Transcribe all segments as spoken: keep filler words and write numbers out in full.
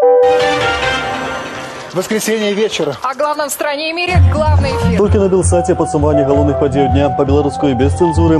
Воскресенье вечера. О главном в стране и мире главный эфир. Толькі на Белсаце падсумаванне галоўных падзеяў дня па-беларуску без цэнзуры.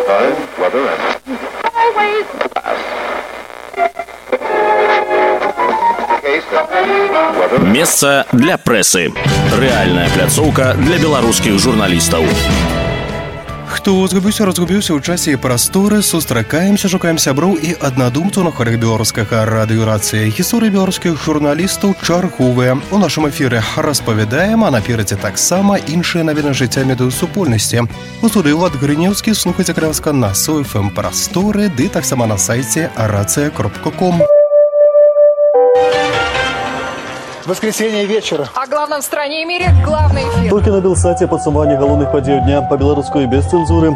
Месца для прэсы. Рэальная пляцоўка для беларускіх журналістаў. Хто згубіўся, разгубіўся ў часе і прасторы, сустракаемся, шукаем сяброў і аднадумцаў на хвалях беларускага радыёрацыі. Гісторыі беларускіх журналістаў чарговыя. У нашым эфіры распавядаем, а наперадзе таксама іншыя навіны жыцця медыасупольнасці. У студыі Влад Грынеўскі, слухайце крэвска на СоФМ прасторы, ды таксама на сайце арацыя кропка ком. Воскресенье вечера. О главном в стране и мире главный эфир. Толькі на Белсаце падсумаванне галоўных падзеяў дня па-беларуску без цэнзуры.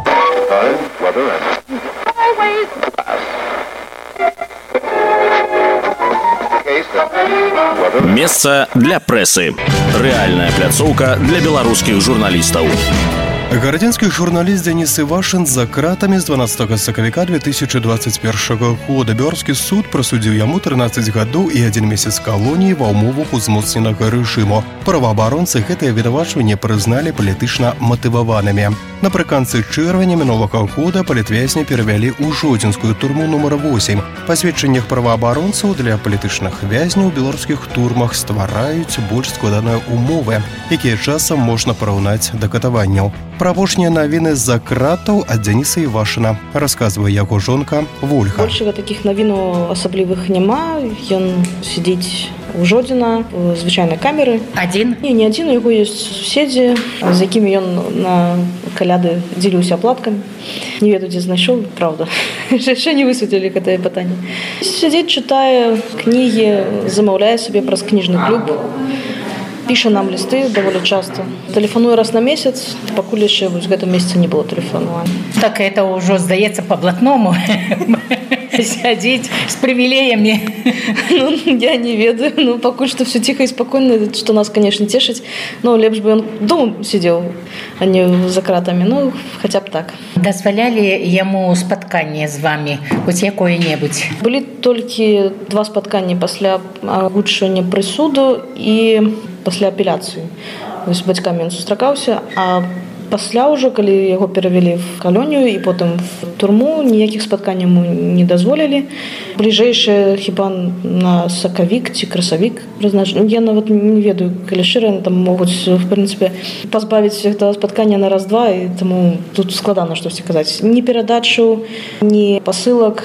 Месца для прэсы. Рэальная пляцоўка для беларускіх журналістаў. Гарадзенскі журналіст Дзяніс Івашын за кратамі з дванаццатага сакавіка две тысячи двадцать першага года. Беларускі суд прысудзіў яму трынаццаць гадоў і адзін месяц калоніі ва ўмовах узмоцненага рэжыму. Праваабаронцы гэтае абвінавачванне прызналі палітычна матываванымі. Напрыканцы чэрвеня мінулага года палітвязня перавялі ў жодзінскую турму нумар восемь. Па сведчаннях праваабаронцаў, для палітычных вязняў у беларускіх турмах ствараюць больш складаныя умовы, якія часам можна параўнаць да катаванняў. Пра апошнія навіны з-за кратаў ад Дзяніса Івашына расказвае яго жонка Вольга. Большага такіх навінаў асаблівых няма. Ён сидзіць у Жодзіна, у звычайнай камеры. Адзін? Не, не адзін, у яго ёсць суседзі, з якімі ён на каляды дзеліўся аплаткамі. Не ведаю, дзе знайшоў, правда. Яшчэ не высветлілі гэтае пытанне. Сядзіць, чытае кнігі, замаўляе сабе праз кніжны клуб. Піша нам лісты даволі часта. Тэлефануе раз на месяц, пакуль яшчэ в гэтым месяцы не было тэлефанавання. Так это ўжо здаецца па-блатному. Сядзіць з прывілеямі. Ну, я не ведаю. Ну, пакуль што все ціха і спакойна, што нас, конечно, цешыць. Ну, лепш бы ён дома сидзеў, а не за кратамі. Ну, хаця б так. Дазвалялі яму спатканне з вамі, хоць якое-небудзь? Былі толькі два спатканні пасля агучвання прысуду і пасля апеляцыі. З бацькамі ён сустракаўся, а пасля ўжо, калі яго перавялі в калонію і потым в турму, ніякіх спатканняў яму не дазволілі. Бліжэйшае хіба на сакавік ці красавік прызначаны. Я нават не ведаю, калі шчыра, там могуць, в прынцыпе, пазбавіць гэтага спаткання на раз-два, і таму тут складана штосьці казаць. Ні перадачу, ні пасылак,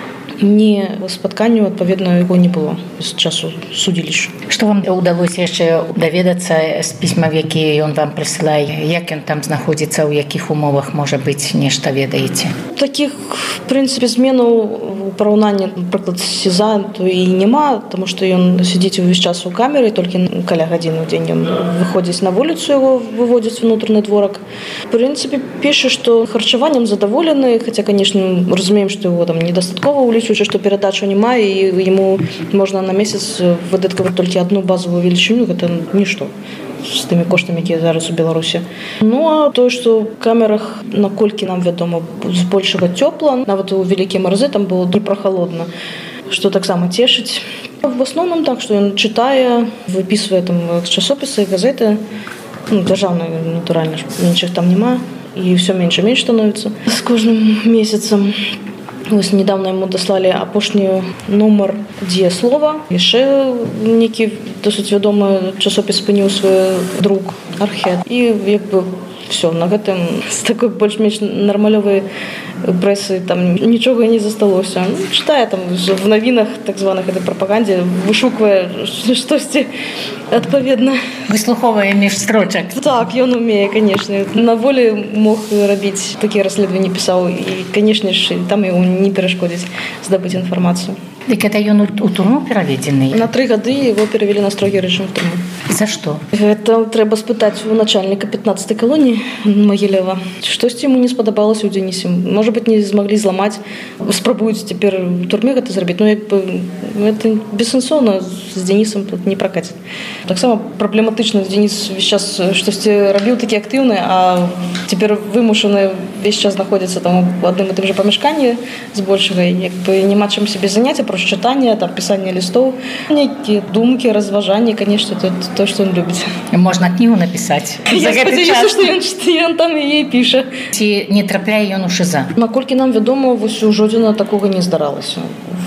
ні спатканню, адпаведна, яго не было з часу судзілішча. Што вам удалося яшчэ даведацца з пісьмаў, якія ён вам прысылае? Як ён там знаходзіцца, у якіх умовах, можа быць, нешта ведаеце? Такіх, в прынцыпе, зменаў у параўнанні, напрыклад, з СІЗА, то і няма, таму што ён сидзіць увесь час у камеры, толькі каля гадзіны ў дзень ён выходзіць на вуліцу, яго выводзяць унутраны дворак. В прынцыпе, піша, што харчаваннем задаволены, хаця, канешне, разумеем, што яго там недастаткова улічваючы, што перадачу няма, і яму можна на месяц выдаткаваць толькі одну базовую велічыню, гэта нішто з тымі коштамі, якія зараз у Беларусі. Ну, а тое, што ў камерах, наколькі нам вядома, збольшага цёпла, нават у вялікія маразы там было не прахалодна, што таксама цешыць. В асноўным так, што ён чытае, выпісвае там часопісы, газеты, ну, дзяржаўныя, натуральна, іншых там няма, і ўсё менш і менш становіцца з кожным месяцам. Вось недавно ему даслалі апошні нумар «Дзеяслова». Яшчэ нейкі досыць вядомы часопіс спыніў свой друг Архет. І як бы все, на гэтым з такой больш-менш нармалёвай прэсы там нічога не засталося. Ну, чытае там в навінах, так званых, этой прапагандзе, вышуквае штосьці адпаведна. Выслуховае між строчак. Так, ён умее, конечно. На волі мог рабіць такія расследаванні, пісаў, і, конечно ж, там яму не перашкодзіць здабыць інфармацыю. Дык это ён у турму пераведзены? На тры гады яго перавялі на строгі рэжым в турму. За што? Гэта трэба спытаць у начальніка пятнаццатай калоніі Магілева. Штосьці яму не спадабалася ў Дзянісе. Можа быць, не змаглі зламаць. Спрабуюць цяпер у турме гэта зрабіць. Ну, як бы, гэта бессэнсоўна з Денисом тут не пракаціць. Таксама праблематычна Денис весь час штосьці рабіў такі актыўны, а цяпер вымушаны весь час знаходзіцца там у адным і тым жа памяшканні збольшага, як бы няма чым сябе заняць, апроч чытання, там пісання лістоў, нейкія думкі, разважанні, канешне, то, то што ён любіць. Можна кнігу напісаць. Я спадзяюся, што ён, ён там яе піша. Ці не трапляе ён у шыза? Наколькі нам вядома, вось у жодзіна такога не здаралася.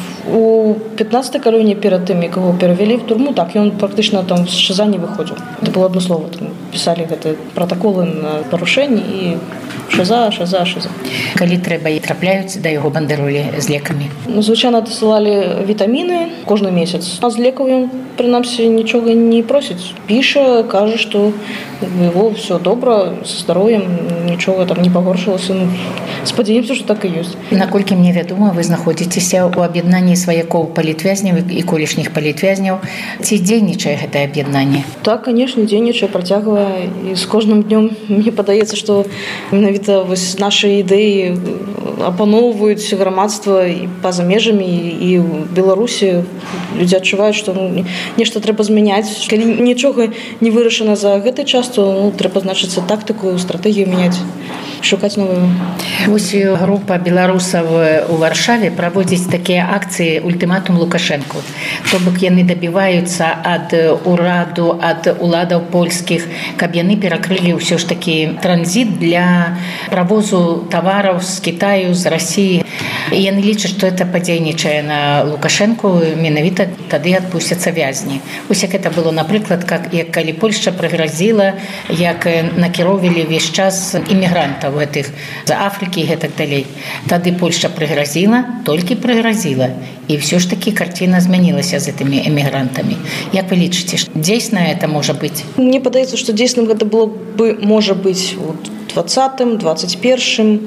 У пятнадцатай калоніі перад тым, як яго перавялі в турму, так, ён практычна там з шыза не выходзіў. Это было адно слово, там пісалі гэтыя пратаколы на парушэнні і шыза, шыза, шыза. Калі трэба, трапляюць да яго бандэролі з лекамі? Ну, звычайна дасылалі вітаміны кожны месяц. А з лекаў ён, прынамсі, нічога не просіць. Піша, кажа, што его все добра, са здароўем, нічога там не пагоршылася. Ну, спадзяемся, што так і ёсць. Наколькі мне вядома, вы знаходзіцеся ў аб'яднанні сваякоў палітвязняў і колішніх палітвязняў. Ці дзейнічае гэтае аб'яднанне? Так, канешне, дзейнічае, працягвае. І з кожным днём мне падаецца, што менавіта вось нашы ідэі апаноўваюць грамадства і па-за межамі, і ў Беларусі людзі адчуваюць, што ну, нешта трэба змяняць. Калі нічога не вырашана за гэты час, то ну, трэба, значыцца, тактыку, стратэгію мяняць, шукаць новую. Вось група беларусаў у Варшаве праводзіць такія акцыі «Ультыматум Лукашэнку». То бок яны дабіваюцца ад ураду, ад уладаў польскіх, каб яны перакрылі ўсё ж такі транзіт для правозу тавараў з Кітаю, з Расіі. І яны лічаць, што это падзейнічае на Лукашэнку, менавіта тады адпусцяцца вязні. Вось як это было, напрыклад, как, як калі Польшча прыгразіла, як накіроўвалі весь час імігрантаў гэтых з Афрыкі і гэтак далей. Тады Польшча прыгразіла, толькі прыгразіла. І ўсё ж такі карціна змянілася з гэтымі эмігрантамі. Як вы лічыце, дзейсна это можа быць? Мне падаецца, што дзейсным гэта было бы, можа быць, у двадцатым, двадцать першым.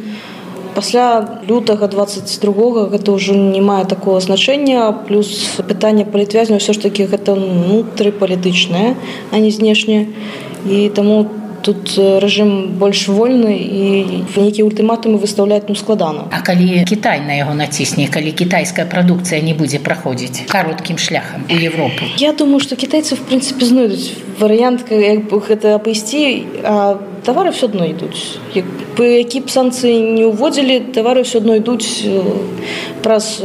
Пасля лютага двадцать другога гэта ўжо не мае такого значэння, плюс пытанне палітвязняў ўсё ж такі гэта унутрыпалітычнае, а не знешняе. І таму тут рэжым больш вольны і нейкія ультыматумы выстаўляць ну складана. А калі Кітай на яго націсне, калі кітайская прадукцыя не будзе праходзіць кароткім шляхам у Европу? Я думаю, што кітайцы в прынцыпе знойдуць варыянт, як бы гэта абысці, а тавары все адно ідуць. Як бы які б санкцыі не ўводзілі, тавары все адно ідуць праз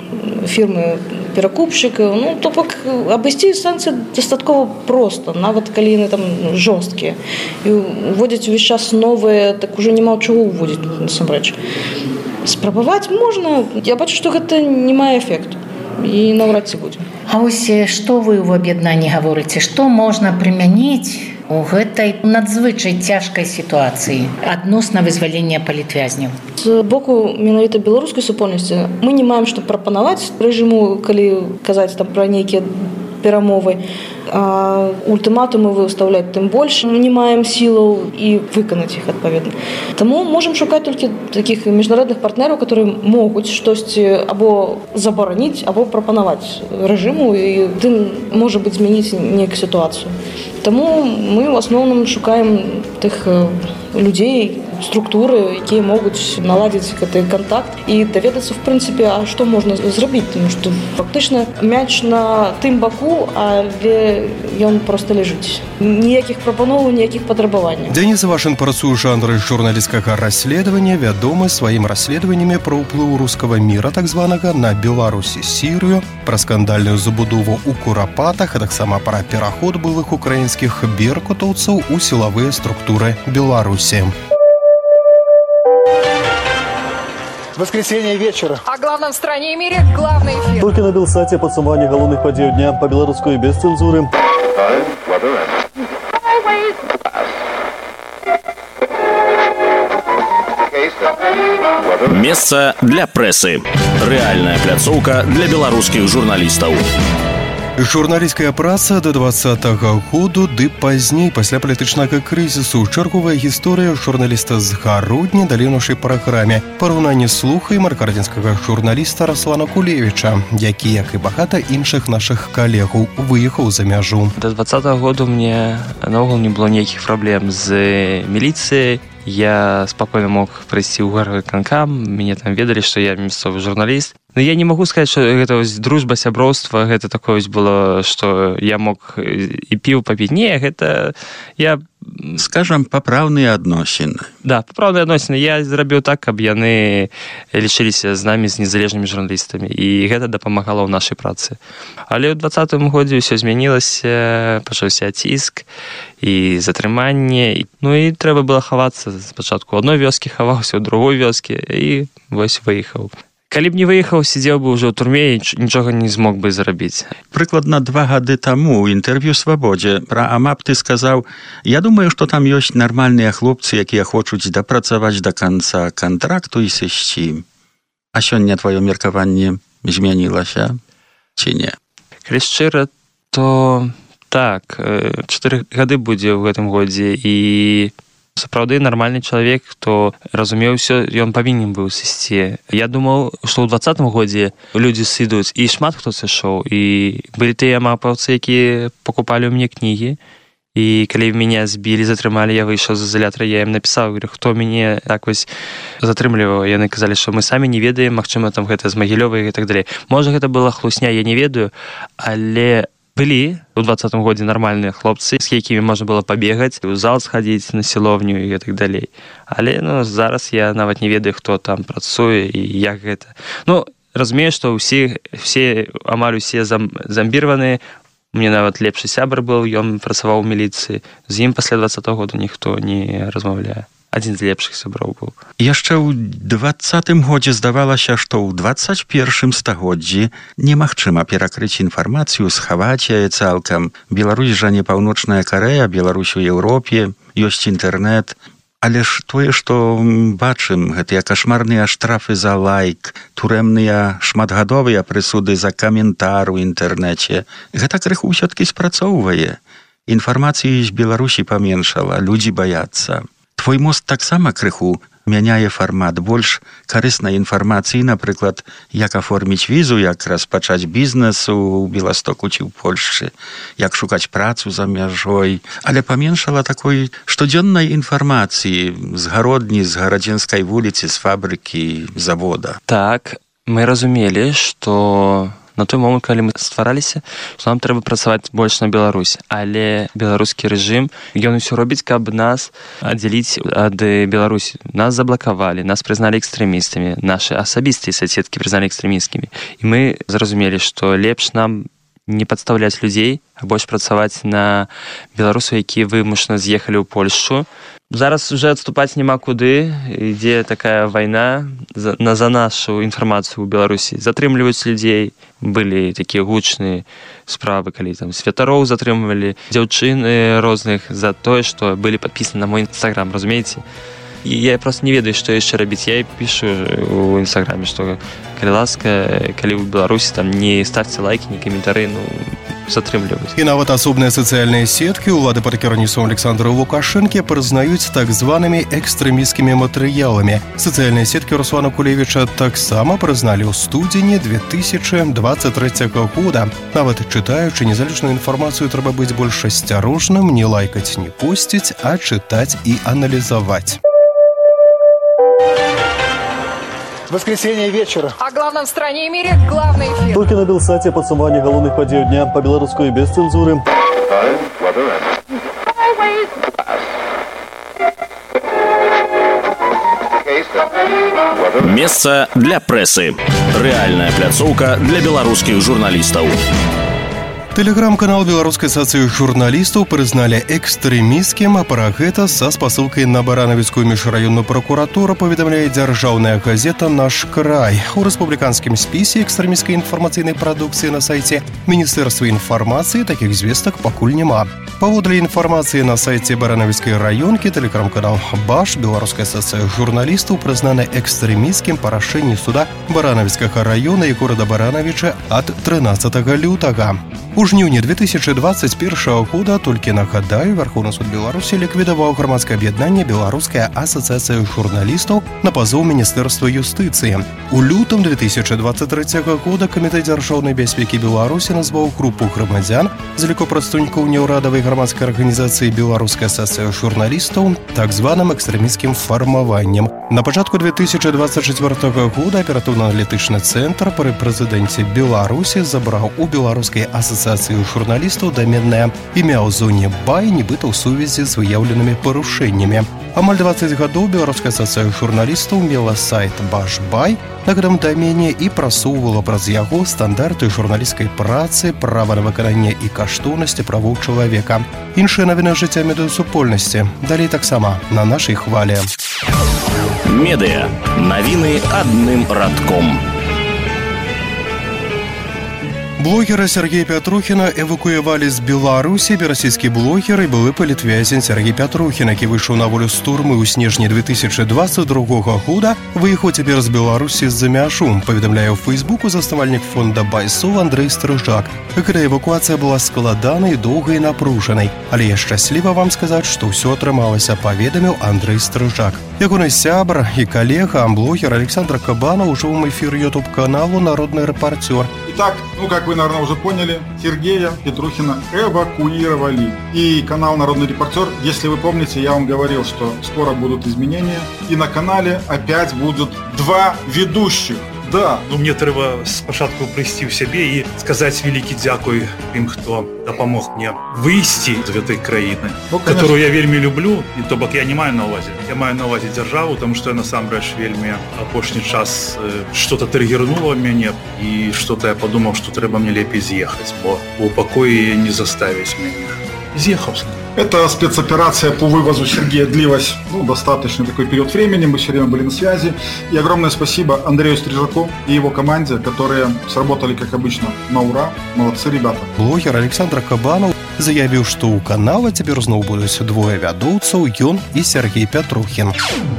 фірмы перакупшчыкаў. Ну, то бок абысці санкцыі дастаткова проста, нават калі яны там жорсткія. І уводзяць увесь час новыя, так ужо няма чаго ўводзіць насамрэч. Спрабаваць можна, я бачу, што гэта не мае эфекту. І наўрад ці будзе. А вось што вы ў аб'яднанні гаворыце, што можна прымяніць у гэтай надзвычай цяжкай сітуацыі адносна вызвалення палітвязняў? З боку менавіта беларускай супольнасці мы не маем што прапанаваць рэжыму, калі казаць там пра нейкія перамовы. А ультыматумы выстаўляць тым больш мы не маем сілаў і выканаць іх адпаведна. Таму можам шукаць толькі такіх міжнародных партнераў, которые могуць штосьці або забараніць, або прапанаваць рэжыму, і тым можа быць змяніць нейкую сітуацыю. Таму мы ў асноўным шукаем тых людзей, структуры, якія могуць наладзіць гэты контакт і даведацца в прынцыпе, а што можна зрабіць, тому што фактычна мяч на тым баку, але ён проста ляжыць. Ніякіх прапановаў, ніякіх патрабаванняў. Денис Ивашин працуе ў жанры журналісцкага расследавання, вядомы сваім расследаваннямі пра ўплыў рускага міра, так званага, на Беларусь і Сірыю, пра скандальную забудову ў Курапатах, а таксама пра пераход былых украінскіх беркутаўцаў у сілавыя структуры Беларусі. Воскресенье вечера. О главном в стране и мире главный эфир. Толькі на Белсаце падсумаванне галоўных падзеяў дня па-беларуску і без цэнзуры. Месца для прэсы. Рэальная пляцоўка для беларускіх журналістаў. Журналісцкая праца да двадцатага году ды пазней пасля палітычнага крызісу. Чарговая гісторыя журналіста з Гародні далей у нашай праграме. Параўнанне слухаем маркардзінскага журналіста Раслана Кулевіча, які, як і багата іншых нашых калегаў, выехаў за мяжу. До двадцатага году мне наогул не было ніякіх праблем з міліцыяй. Я спокойно мог прийти в горвыканкам, меня там ведали, что я мясцовый журналист. Ну, я не могу сказаць, што гэта вось дружба, сяброўства, гэта такое вось было, што я мог і піў папіць. Не, гэта я... Скажам, папраўныя адносіны. Да, папраўныя адносіны. Я зрабіў так, каб яны лічыліся з намі, з незалежнымі журналістамі. І гэта дапамагала ў нашай працы. Але ў двадцатым годзе ўсё змянілася, пачаўся ціск і затрыманне. Ну і трэба было хавацца. Спачатку ў адной вёскі хаваўся, ў другой вёскі і вось выехаў. Калі б не выехаў, сидзеў бы ўжо ў турме і нічога не змог бы зрабіць. Прыкладна два гады таму ў інтэрв'ю «Свабодзе» пра АМАП ты сказаў: «Я думаю, што там ёсць нармальныя хлопцы, якія хочуць дапрацаваць да канца кантракту і сысці». А сёння тваё меркаванне змянілася ці не? Калі шчыра, то так, чатыры гады будзе ў гэтым годзе, і сапраўды нармальны чалавек, хто разумеў усё, ён павінен быў сысці. Я думаў, што ў двадцатым годзе людзі сыдуць, і шмат хто сышоў, і былі тыя амапаўцы, якія пакупалі ў мяне кнігі, і калі мяне збілі, затрымалі, я выйшаў з изолятора, я ім напісаў, говорю, хто мяне так вось затрымліваў. Яны казалі, што мы самі не ведаем, магчыма, там гэта з Магілёва і так далей. Можа, гэта была хлусня, я не ведаю, але былі у двадцатым годзе нармальныя хлопцы, з якімі можна было пабегаць, у зал схадзіць, на сіловню і так далей. Але ну, зараз я нават не ведаю, хто там працуе і як гэта. Ну, разумею, што ўсе, все, амаль усе зам, замбіраваныя. Мне нават лепшы сябар быў, ён працаваў у міліцыі. З ім пасля двадцатага года ніхто не размаўляе. Адзін з лепшых сяброў быў. Яшчэ ў двадцатым годзе здавалася, што ў двадцать першым стагоддзі немагчыма перакрыць інфармацыю, схаваць яе цалкам. Беларусь жа не паўночная Карэя, Беларусь у Еўропе, ёсць інтэрнэт. Але ж тое, што бачым, гэтыя кашмарныя штрафы за лайк, турэмныя шматгадовыя прысуды за каментар у інтэрнэце, гэта крыху ўсё-ткі спрацоўвае. Інфармацыі з Беларусі паменшала, людзі баяцца. Твой мост таксама крыху мяняе фармат, больш карыснай інфармацыі, напрыклад, як аформіць візу, як распачаць бізнес у Беластоку ці ў Польшчы, як шукаць працу за мяжой, але паменшала такой штодзённай інфармацыі з гародні, з гарадзенскай вуліцы, з фабрыкі, завода. Так, мы разумелі, што на той момент, калі мы ствараліся, што нам трэба працаваць больш на Беларусь. Але беларускі рэжым, ён усё робіць, каб нас аддзяліць ад Беларусі. Нас заблакавалі, нас прызналі экстрэмістамі, нашы асабістыя соцсеткі прызналі экстрэмісткімі. І мы зразумелі, што лепш нам не падстаўляць людзей, а больш працаваць на беларусаў, якія вымушана з'ехалі ў Польшчу. Зараз уже адступаць няма куды, ідзе такая вайна за, на, за нашу інфармацыю ў Беларусі. Затрымліваюць людзей, былі такія гучныя справы, калі там святароў затрымлівалі, дзяўчыны розных за тое, што былі падпісаны на мой інстаграм, разумееце? І я просто не ведаю, што яшчэ рабіць. Я пішу ў інстаграме, што калі ласка, калі ў Беларусі там не ставьте лайки, не каментары, ну, затрымліваюць. І нават асобныя сацыяльныя сеткі ўлады пад кіраўніцтвам Александра Лукашэнкі прызнаюць так званымі экстрэмісцкімі матэрыяламі. Сацыяльныя сеткі Руслана Кулевіча таксама прызналі ў студзені две тысячи двадцать третьего года. Нават чытаючы незалежную інфармацыю, трэба быць больш асцярожным, не лайкаць, не посціць, а чытаць і аналізаваць. Воскресенье вечера. О главном в стране и мире главный эфир. Только на Белсате подсумование головных подей дня по-белорусски без цензуры. Месца для прэсы. Рэальная пляцоўка для беларускіх журналістаў. Тэлеграм-канал Беларускай асацыяцыі журналістаў прызналі экстрэмісцкім, а пра гэта са спасылкай на баранавіцкую міжраённую пракуратуру паведамляе дзяржаўная газета «Наш край». У рэспубліканскім спісе экстрэмісцкай інфармацыйнай прадукцыі на сайце Міністэрства інфармацыі такіх звестак пакуль няма. Паводле інфармацыі на сайце баранавіцкай раёнкі, тэлеграм-канал «Баш» Беларускай асацыяцыі журналістаў прызнаны экстрэмісцкім па рашэнні суда Баранавіцкага раёна і горада Баранавіча ад трынаццатага лютага. У жніўні две тысячи двадцать первого года, толькі нагадаю, Верховны суд Беларусі ліквідаваў грамадскае аб'яднанне Беларуская асацыяцыя журналістаў на пазоў Міністэрства юстыцыі. У лютым две тысячи двадцать третьего года Камітэт дзяржаўнай бяспекі Беларусі назваў групу грамадзян з ліку прадстаўнікоў неўрадавай грамадскай арганізацыі Беларуская асацыяцыя журналістаў так званым экстрэмісцкім фармаваннем. На пачатку две тысячи двадцать четвёртага года аператыўна-аналітычны цэнтр пры прэзідэнце Беларусі забраў у Беларускай асацыяцыі журналістаў даменнае імя ў зоне Бай, нібыта ў сувязі з выяўленымі парушэннямі. Амаль дваццаць гадоў Беларуская асацыяцыя журналістаў мела сайт Баш-Бай на гэтым дамене і прасоўвала праз яго стандарты журналісцкай працы, права на выкананне і каштоўнасці правоў чалавека. Іншыя навіны жыцця медыасупольнасці. Далей таксама на нашай хвалі. Медыа. Навіны адным радком. Блогера Сергея Пятрухіна эвакуявалі з Беларусі. Расійскі блогер і былы палітвязень Сергей Пятрухін, які выйшаў на волю з турмы ў снежні две тысячи двадцать другога года, выехаў цяпер з Беларусі з-за мяжу, паведамляе ў Фейсбуку заснавальнік фонда Байсоў Андрэй Стрыжак. Гэта эвакуацыя была складанай, доўгай і напружанай. Але я шчасліва вам сказаць, што ўсё атрымалася, паведаміў Андрэй Стрыжак. Ягоны сябр і калега, блогер Александр Кабанов ужо ў эфіры ютуб-каналу «Народный репортер». Итак, ну как вы, наверное, уже поняли, Сергея Петрухина эвакуировали. И канал «Народный репортер», если вы помните, я вам говорил, что скоро будут изменения. И на канале опять будут два ведущих. Да. Ну, мне трэба спачатку прыйсці ў сябе і сказаць вялікі дзякуй тым, хто дапамог мне выйсці з гэтай краіны, ну, которую я вельмі люблю. І то бок я не маю на увазе. Я маю на увазе дзяржаву, тому што я насамрэч вельмі апошні час э, што-то трыгернула мяне і што-то я падумаў, што трэба мне лепей з'ехаць, бо у пакоі не заставіць мяне. З'ехаў. Эта спецоперация по вывозу Сергея длилась ну, достаточно такой период времени, мы все время были на связи. И огромное спасибо Андрею Стрижаку и его команде, которые сработали, как обычно, на ура. Молодцы ребята. Блогер Александр Кабанов заявіў, што ў канала цяпер зноў будуць двое вядоўцаў, ён і Сергей Пятрухін.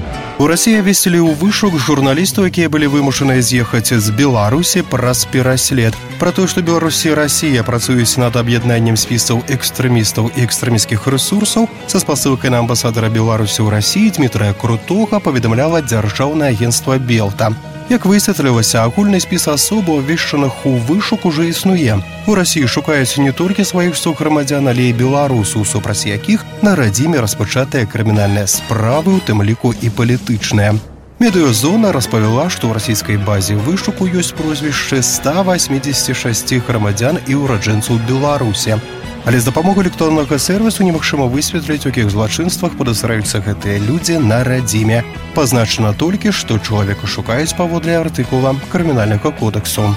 У Расіі весілі ў вышук журналістаў, якія былі вымушаныя з'ехаць з Беларусі праз пераслед. Пра тое, што Беларусь і Расія працуюць над аб'яднаннем спісаў экстрэмістаў і экстрэмісцкіх рэсурсаў, са спасылкай на амбасадара Беларусі ў Расіі Дмітрая Крутога паведамляла дзяржаўнае агенцтва Белта. Як высветлілася, агульны спіс асоб, абвешчаных у вышук, ужо існуе. У Расіі шукаюць не толькі сваіх суграмадзян, але і беларусаў, супраць якіх на радзіме распачатыя крымінальныя справы, у тым ліку і палітычныя. Медыазона распавяла, што ў расійскай базе вышуку ёсць прозвішчы ста восьмидесяти шести грамадзян і ўраджэнцаў Беларусі. Але з дапамогай электроннага сервісу немагчыма высветліць, у якіх злачынствах падазраюцца гэтыя людзі на радзіме. Пазначана толькі, што чалавека шукаюць паводле артыкула крымінальнага кодэксу.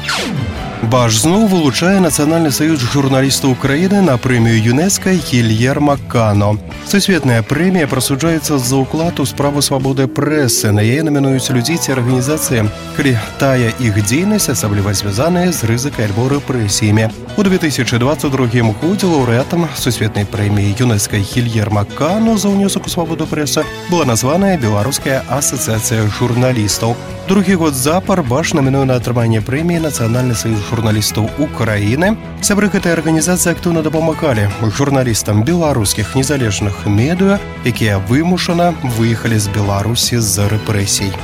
Баш зноў вылучае Нацыянальны саюз журналістаў Украіны на прэмію ЮНЕСКО Гільерма Кано. Сусветная прэмія прысуджаецца за ўклад у справу свабоды прэсы. На яе намінуюць людзей ці арганізацыі, калі тая іх дзейнасць асабліва звязаная з рызыкай альбо рэпрэсіямі. У две тысячи двадцать другім годзе лаўрэатам сусветнай прэміі ЮНЕСКО Гільерма Кано за ўнёсак у свабоду прэсы была названая Беларуская асацыяцыя журналістаў. Другі год запар Баш намінуе на атрыманне прэміі Нацыянальны саюз журналістаў Украіны. Сябры гэтай арганізацыі актыўна дапамагалі журналістам беларускіх незалежных медыа, якія вымушана выехалі з Беларусі з-за рэпрэсій.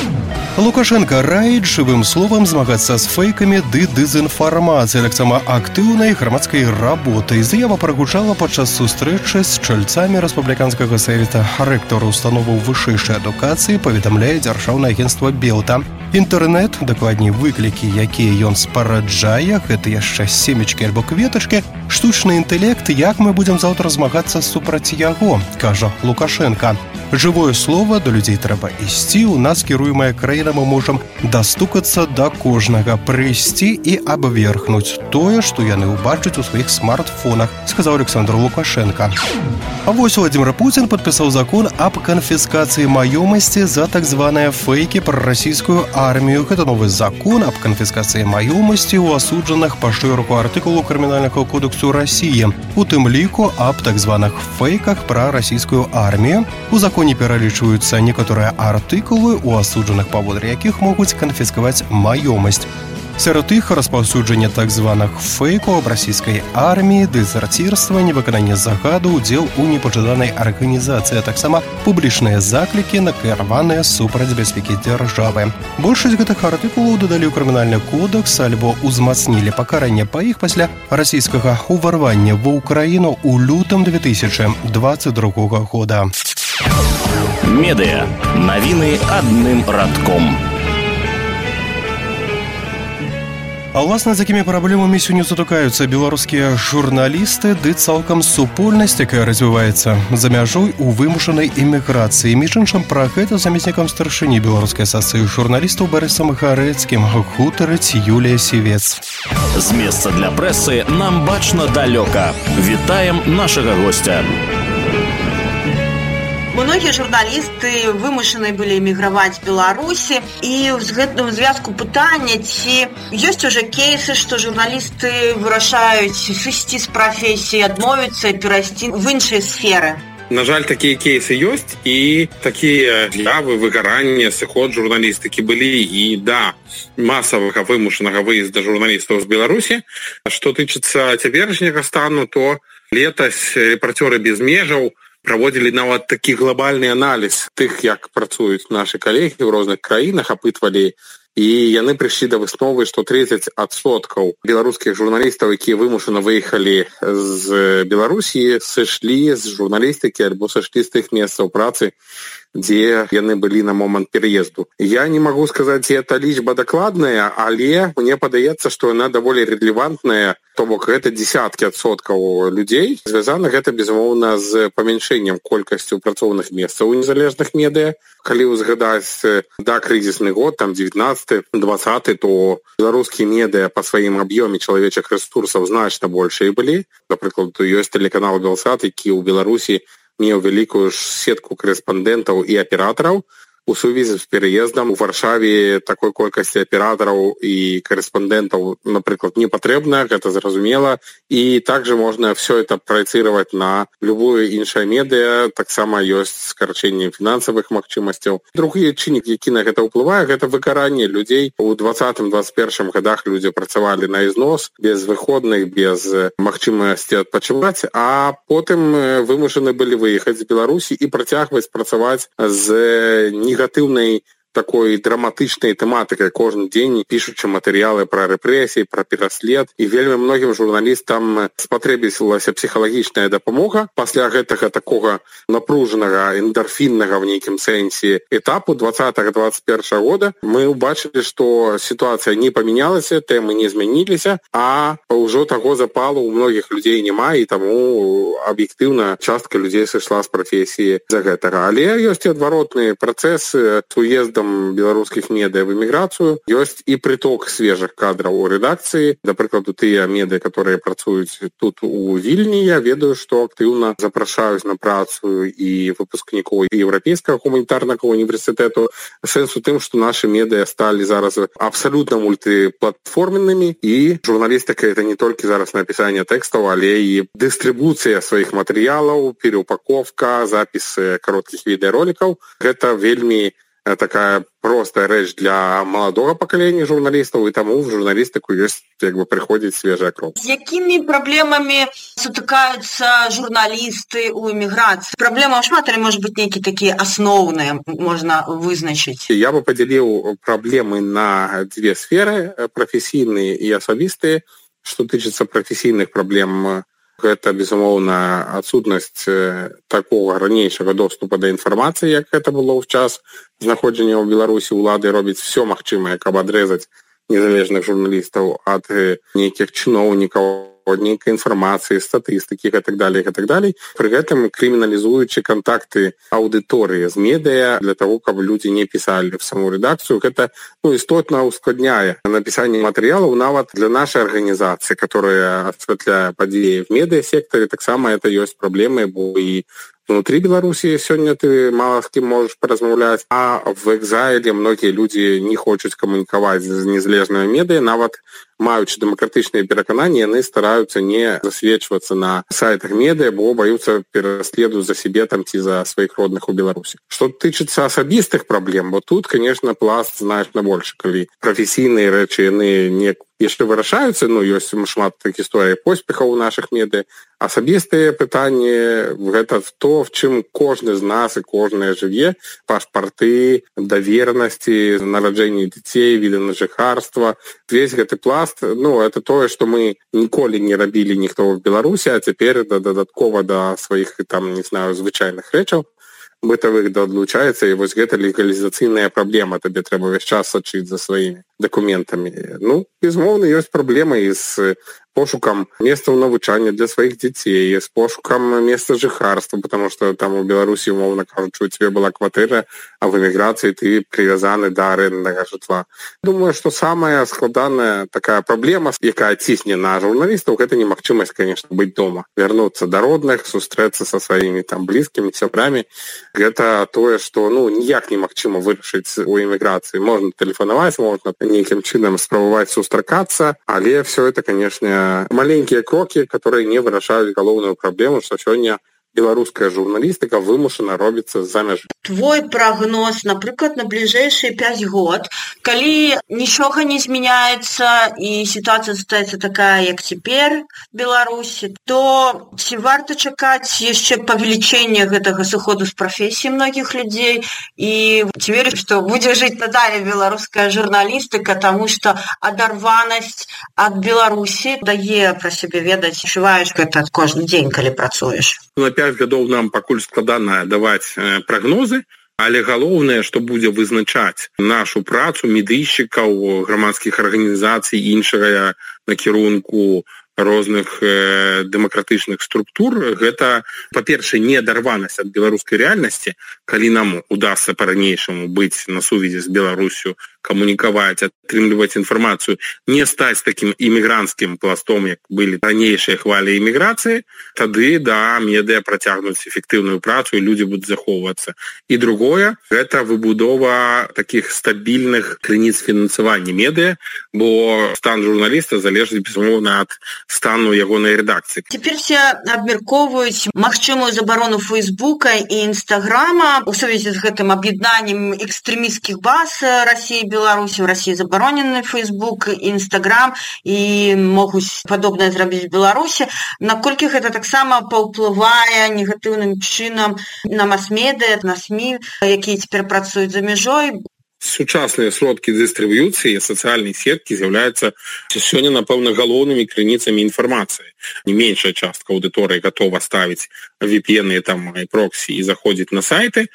Лукашенко раіць жывым словам змагацца з фейкамі ды дэзінфармацыяй, таксама актыўнай грамадскай работай. Заява прагучала падчас сустрэчы з чальцамі рэспубліканскага савета рэктара установаў вышэйшай адукацыі, паведамляе дзяржаўнае агенцтва Белта. Інтэрнэт, дакладней выклікі, якія ён спараджае, гэта яшчэ семечкі альбо кветачкі, штучны інтэлект, як мы будзем заўтра змагацца супраць яго, кажа Лукашенко. Жывое слово, да людзей трэба ісці, у нас кіруемая краіна, мы можам дастукацца да кожнага, прыйсці і абвергнуць тое, што яны ўбачаць у сваіх смартфонах, сказаў Александр Лукашенко. А вось Владимир Путин подписал закон об конфискации маёмасці за так званыя фейки про расійскую армію. Гэта новы закон об конфискации маёмасці у асуджаных па шыроку артыкулу крымінальнага кодексу России, у тым ліку аб так званых фейках про расійскую армію. У законе пералічваюцца некаторыя артыкулы, у асуджаных паводле якіх могуць канфіскаваць маёмасць. Сярод іх распаўсюджанне так званых фейкаў аб расійскай арміі, дэзерцірства, невыкананне загаду, удзел у непажаданай арганізацыі, а таксама публічныя заклікі, накіраваныя супраць бяспекі дзяржавы. Большасць гэтых артыкулаў дадалі ў крымінальны кодэкс альбо ўзмацнілі пакаранне па іх пасля расійскага ўварвання ва ўкраіну ў лютым две тысячи двадцать другога года. Медыа. Навіны адным радком. А ўласна, з якімі праблемамі сёння сутыкаюцца беларускія журналісты, ды цалкам супольнасць, якая развіваецца за мяжой у вымушанай эміграцыі. Між іншым, пра гэта замеснікам старшыні беларускай асацыяцыі журналістаў Барысам Гарэцкім гутарыць Юлія Сівец. З месца для прэсы нам бачна далёка. Вітаем нашага гостя. Многія журналісты вымушаны былі эміграваць з Беларусі, і з гэтым звязку пытання, ці ёсць уже кейсы, што журналісты вырашаюць сысці з прафесіі, адмовіцца і перайсці в іншыя сферы. На жаль, такія кейсы ёсць, і такія з'явы, выгаранне, сыход журналістыкі былі, і да, масавага вымушанага выезда журналістаў з Беларусі. Што тычыцца цяперашняга стану, то летась рэпарцёры без межаў праводзілі нават такі глобальны аналіз тых, як працуюць нашы калегі ў розных краінах, апытвалі, і яны прыйшлі да высновы, што тридцать адсоткаў беларускіх журналістаў, якія вымушана выехалі з Беларусі, сышлі з журналістыкі альбо сышлі з тых месцаў працы, дзе яны былі на момант пераезду. Я не магу сказаць, ці гэта лічба дакладная, але мне падаецца, што яна даволі рэлевантная, то бок гэта дзесяткі адсоткаў людзей. Звязана гэта, безумоўна, з памяншэннем колькасцю працоўных месцаў у незалежных медыа. Калі узгадаць да крызісны год, там девятнадцаты двадцаты, то беларускія медыа па сваім аб'ёме чалавечых рэсурсаў значна большыя былі. Напрыклад, ёсць тэлеканал Белсат, які ў Беларусі меў вялікую сетку корэспандэнтаў і аператараў. У сувязі з пераездам у Варшаве такой колькасці аператараў і корэспандэнтаў, напрыклад, не патрэбна, гэта зразумела. І также можна все это праецыраваць на любое іншае медыа, таксама ёсць скарачэнне фінансавых магчымасцяў. Другі чыннік, які на гэта ўплывае, гэта выкаранне людзей. У двадцатым двадцать першым гадах людзі працавалі на ізнос, без выходных, без магчымасці адпачываць, а потым вымушаны былі выехаць з Беларусі і працягваць працаваць з негатыўнай такой драматычнай тэматыкай кожны дзень, пішучы матэрыялы пра рэпрэсіі, пра пераслед. І вельмі многім журналістам спатрэбілася псіхалагічная дапамога. Пасля гэтага такога напружанага, эндарфіннага в нейкім сэнсе этапу двадцатага двадцать першага года мы ўбачылі, што сітуацыя не памянялася, тэмы не змяніліся, а ўжо таго запалу ў многіх людзей няма, і таму аб'ектыўна частка людзей сышла з прафесіі за гэтага. Але ёсць і адваротны працэс з уездам беларускіх медыа в эміграцыю. Ёсць і прыток свежых кадраў у рэдакцыі. Да прыкладу, тыя медыа, которые працуюць тут у Вільні, я ведаю, што актыўна запрашаюць на працу і выпускнікоў Еўрапейскага гуманітарнага універсітэту. Сэнс у тым, што нашы медыа сталі зараз абсалютна мультыплатформеннымі, і журналістыка — это не толькі зараз напісанне тэкстаў, але і дыстрыбуцыя сваіх матэрыялаў, пераўпаковка, запісы кароткіх відэаролікаў. Гэта вельмі такая простая рэч для маладога пакалення журналістаў, і таму в журналістыку ёсць, як бы, прыходзіць свежая кроў. З якімі праблемамі сутыкаюцца журналісты ў эміграцыі? Праблема шмат, але, можа быць, нейкія такія асноўныя можна вызначыць? Я бы падзяліў праблемы на дзве сферы, прафесійныя і асабістыя. Што тычыцца прафесійных праблем, гэта, безумоўна, адсутнасць такога ранейшага доступа да інфармацыі, як гэта было ў час знаходжання ў Беларусі. Улады робяць все магчымае, каб адрэзаць незалежных журналістаў ад нейкіх чыноўнікаў, ад нейкай інфармацыі, статыстыкі і так далее, і так далее. Пры гэтым крыміналізуючы кантакты аўдыторыі з медыа для того, каб людзі не пісалі в саму рэдакцыю. Гэта, ну, істотна ускладняе напісанне матэрыялаў нават для нашай арганізацыі, которая асвятляе падзеі в медыа-сектары. Таксама это ёсць праблемы, бо і внутри Беларусі сёння ты мала з кім можаш паразмаўляць, а в экзайле многія людзі не хочуць камунікаваць з незалежнымі медыа, нават маючы дэмакратычныя перакананні, яны стараюцца не засведчвацца на сайтах медыа, бо баюцца пераследу за сябе там ці за сваіх родных у Беларусі. Што тычыцца асабістых праблем, бо тут, конечно, пласт значна больш, калі прафесійныя рэчы яны не яшчэ вырашаюцца, ну, ёсць шмат гісторый поспехаў у нашых медыа. Асабістыя пытанні — гэта то, в чым кожны з нас і кожная жыве: пашпарты, давернасці, нараджэнне дзяцей, віды на жыхарства. Весь гэты пласт, ну, это тое, што мы ніколі не рабілі ніхто в Беларусі, а цяпер дадаткова да сваіх, там, не знаю, звычайных рэчаў бытавых далучаецца, і вось гэта легалізацыйная праблема, табе трэба ўвесь час сачыць за сваімі дакументамі. Ну, безумоўна, ёсць праблемы і з пошукам месцаў навучання для сваіх дзяцей, з пошукам месца жыхарства, потому что там у Беларусі, умоўна кажучы, у тебе была кватэра, а в эміграцыі ты прывязаны да арэнднага жытла. Думаю, што самая складаная такая праблема, якая цісне на журналістаў, гэта немагчымасць, конечно, быць дома, вярнуцца да родных, сустрэцца са сваімі там блізкімі, сябрамі. Гэта тое, што ну ніяк немагчыма вырашыць у эміграцыі. Можна тэлефанаваць, можна нейкім чынам спрабаваць сустракацца, але все это, конечно, маленькие кроки, которые не вырашаюць галоўную праблему, што сёння беларуская журналістыка вымушана робіцца за мяжой. Твой прогноз, напрыклад, на бліжэйшыя пяць год, калі нічога не змяняецца і сітуацыя застаецца такая, як цяпер в Беларусі, то ці варта чакаць яшчэ павелічэння гэтага сыходу з прафесіі многіх людзей, і ці верыш, што будзе жыць надалей беларуская журналістыка, таму што адарванасць ад Беларусі дае пра сябе ведаць, адчуваеш гэта кожны дзень, калі працуеш. На пяць гадоў нам пакуль складана даваць прагнозы, але галоўнае, што будзе вызначаць нашу працу медыйшчыкаў, грамадскіх арганізацый, іншага накірунку розных э, дэмакратычных структур, гэта, па-першае, не адарванасць ад беларускай рэальнасці, калі нам удасца па-ранейшаму быць на сувязі з Беларусю, камунікаваць, атрымліваць інфармацыю, не стаць такім імігранцкім пластом, як былі ранейшыя хвалі іміграцыі, тады, да, медыа працягнуць эфектыўную працу і людзі будуць захоўвацца. І другое, гэта выбудова такіх стабільных крыніц фінансавання медыа, бо стан журналіста залежыць, безумоўна, ад стану ягонай рэдакцыі. Цяпер все абмяркоўваюць магчымую забарону Фейсбука і Інстаграма ў сувязі з гэтым аб'яднаннем экстрэмісцкіх баз Расіі і Беларусі. У Расіі забаронены Фейсбук і Інстаграм і могуць падобнае зрабіць в Беларусі. Наколькі гэта таксама паўплывае негатыўным чынам на мас-медыа, на СМІ, якія цяпер працуюць за мяжой? Сучасныя сродкі дыстрыб'юцыі, сацыяльнай сеткі з'яўляюцца сёння, напэўна, галоўнымі крыніцамі інфармацыі. Не меншая частка аўдыторыі гатова ставіць ви пі эн там і проксі і заходзіць на сайты,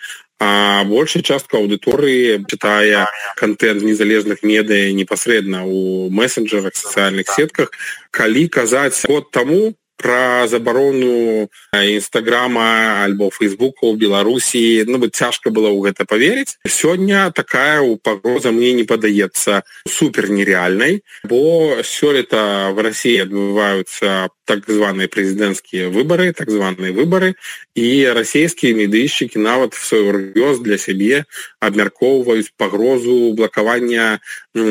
а большая частка аўдыторыі чытае контент незалежных медыа непасрэдна ў месенджерах, сацыяльных сетках. Калі казаць год таму пра забарону Інстаграма альбо Фейсбука ў Беларусі, ну, цяжка было ў гэта паверыць. Сёння такая пагроза мне не падаецца супер нереальнай, бо сёлета в Расіі адбываюцца так званыя прэзідэнцкія выбары, так званыя выбары, і расійскія медыйшчыкі нават всерьез для сябе абмяркоўваюць пагрозу блакавання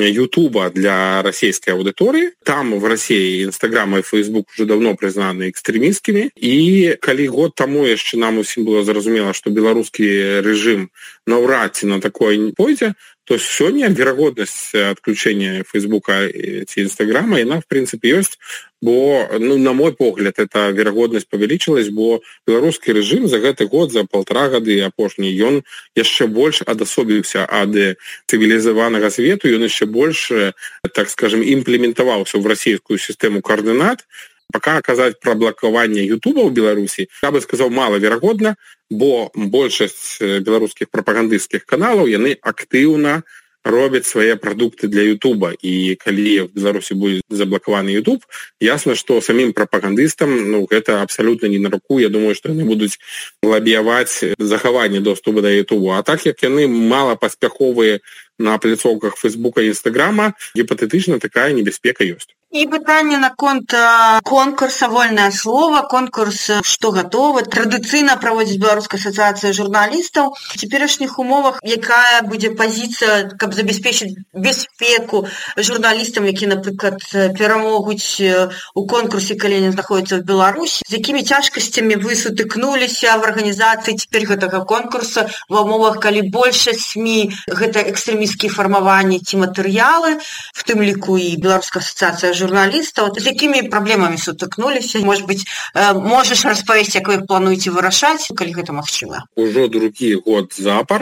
Ютуба для расійскай аўдыторыі. Там в Расіі Інстаграм і Фейсбук уже давно прызнаны экстрэмісткімі, і калі год таму яшчэ нам усім было зразумела, што беларускі рэжым наўрад ці на такое не пойдзе, то сёння верагоднасць адключэння Фейсбука ці Інстаграма, яна, в прынцыпе, ёсць, бо, ну, на мой погляд, эта верагоднасць павялічылась, бо беларускі рэжым за гэты год, за паўтара гады апошні, ён яшчэ больш адасобіўся ад цывілізаванага свету, ён яшчэ больш, так скажем, імплементаваўся ў расійскую сістэму коордынат. Пока казаць пра блакаванне Ютуба ў Беларусі, я бы сказаў, малаверагодна, бо большасць беларускіх прапагандысцкіх каналаў, яны актыўна робяць свае прадукты для Ютуба. І калі в Беларусі будзе заблакаваны Ютуб, ясна, што самім прапагандыстам, ну, гэта абсалютна не на руку. Я думаю, што яны будуць лабіяваць захаванне доступу да Ютуба. А так, як яны малапаспяховыя на пляцоўках Фейсбука і Інстаграма, гіпатэтычна такая небяспека ёсць. І пытанне наконт конкурса «Вольнае слово». Конкурс «Што гатова» традыцыйна праводзіць Беларуская асацыяцыя журналістаў. У цяперашніх умовах якая будзе пазіцыя, каб забяспечыць бяспеку журналістам, які, напрыклад, перамогуць у конкурсе, калі яны знаходзяцца в Беларусі? З якімі цяжкасцямі вы сутыкнуліся в арганізацыі цяпер гэтага конкурса ва умовах, калі большасць СМІ гэта экстрэмісцкія фармаванні ці матэрыялы, в тым ліку і Беларуская асацыяцыя журналістаў? З якімі праблемамі сутыкнуліся? Может быть, можаш распавесці, як вы іх плануеце вырашаць, калі гэта магчыма? Ужо другі год запар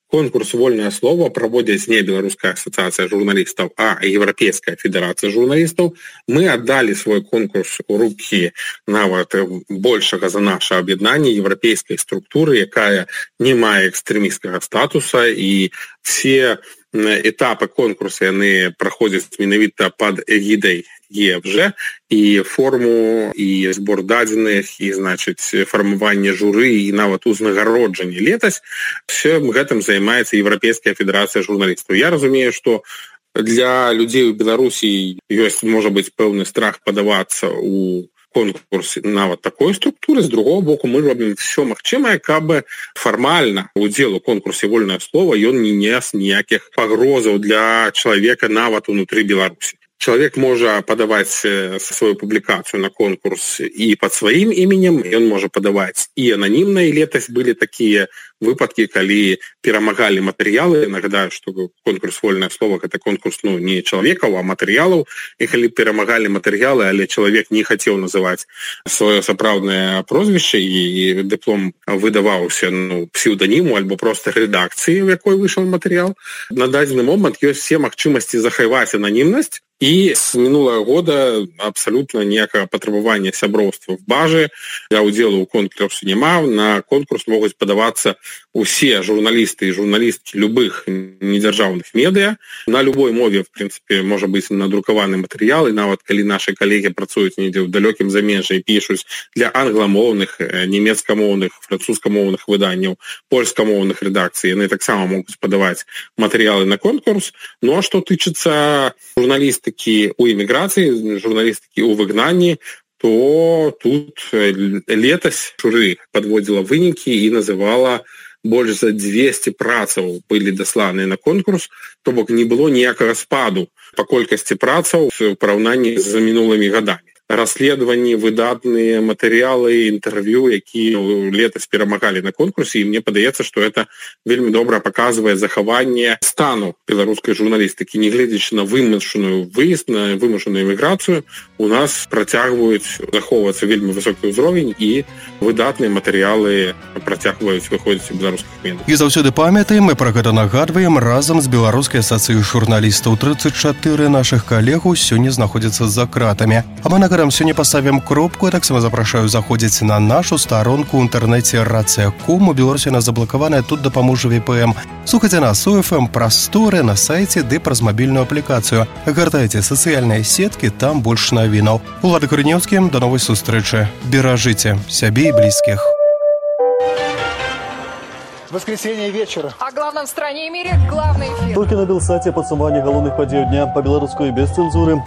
Конкурс «Вольное слово» проводит не Белорусская ассоциация журналистов, а Европейская федерация журналистов. Мы отдали свой конкурс у руки нават большего за наше объединение европейской структуры, якая не мае экстремистского статуса, и все этапы конкурса яны праходзяць менавіта пад эгідай Е Ф Ж, і форму, і збор дадзеных, і, значыць, фармаванне журы, і нават узнагароджанне летась. Все гэтым займаецца Европейская федерация журналистов. Я разумею, что для людей у Беларусі ёсць, можа быць, пэўны страх падавацца у конкурс нават такой структуры. З другого боку, мы робім все магчымае, каб фармальна удзел у конкурсе «Вольное слово» ён не нес ніякіх пагрозаў для чалавека нават унутры Беларусі. Человек может подавать свою публикацию на конкурс и под своим именем, и он может подавать и анонимно, и летось были такие выпадки, когда перемагали материалы. Иногда, что конкурс «Вольное слово» — это конкурс, ну, не человеков, а материалов. И когда перемагали материалы, але человек не хотел называть свое сапраўднае прозвище, и диплом выдавался, ну, псевдоніму альбо просто редакции, в якой вышел материал. На дадзены момент есть все магчымасці захаваць анонимность. І з мінулого года абсолютно ніякага патрабавання сяброўства в баже для ўдзелу ў конкурсе няма. На конкурс могуць падавацца усе журналісты і журналісткі любых недзяржаўных медыа. На любой мове, в принципе, можа быць надрукаваны матэрыял, і нават калі нашы калегі працуюць недзе ў далёкім замежжы і пішуць для англамоўных, нямецкамоўных, французскамоўных выданняў, польскамоўных рэдакцый, яны таксама могуць падаваць матэрыялы на конкурс. Ну а што тычыцца журналістаў у эміграцыі, журналістыкі ў выгнанні, то тут летась журы подводзіла вынікі і называла больш за дзвесце працаў былі дасланыя на конкурс, то бок не было ніякага спаду па колькасці працаў у параўнанні з мінулымі гадамі. Расследаванні, выдатныя матэрыялы, інтэрв'ю, якія летась перамагалі на конкурсе, і мне падаецца, што гэта вельмі добра паказвае захаванне стану беларускай журналістыкі. Нягледзячы на вымушаную выезд, на вымушаную эміграцыю, у нас працягваюць захоўвацца вельмі высокі ўзровень, і выдатныя матэрыялы працягваюць выходзіць у беларускіх медыях. І заўсёды памятаем, мы пра гэта нагадваем, разам з Беларускай асацыяй журналістаў. тридцать чатыры нашых калегаў сёння знаходзяцца за кратамі. А мы на гэтым сёння паставім кропку, а таксама запрашаю заходзіць на нашу старонку ў інтэрнэце рацыя крапка ком. У Беларусі нас заблакаваная, тут дапаможа вэ пэ эм. Слухайце нас у эф эм прасторы на сайце ды праз мабільную аплікацыю. Гартайце сацыяльныя сеткі, там больш навінаў. Улада Карынеўскі, да новай сустрэчы. Беражыце сябе і блізкіх. Воскресенье вечера. О главном в стране и мире главный эфир. Только на Белсате подсумование головных подей дня по-белорусски и без цензуры.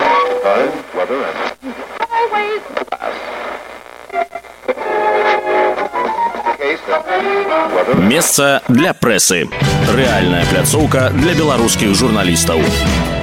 Месца для прэсы. Рэальная пляцоўка для беларускіх журналістаў.